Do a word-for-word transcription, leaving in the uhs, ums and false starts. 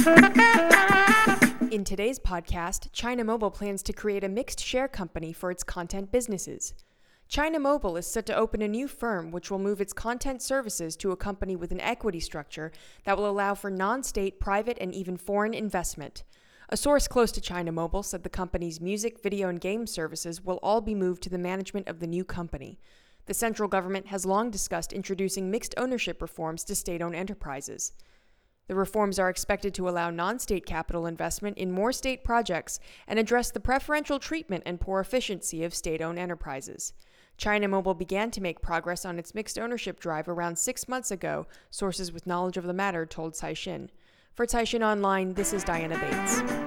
In today's podcast, China Mobile plans to create a mixed share company for its content businesses. China Mobile is set to open a new firm which will move its content services to a company with an equity structure that will allow for non-state, private, and even foreign investment. A source close to China Mobile said the company's music, video, and game services will all be moved to the management of the new company. The central government has long discussed introducing mixed ownership reforms to state-owned enterprises. The reforms are expected to allow non-state capital investment in more state projects and address the preferential treatment and poor efficiency of state-owned enterprises. China Mobile began to make progress on its mixed ownership drive around six months ago, sources with knowledge of the matter told Caixin. For Caixin Online, this is Diana Bates.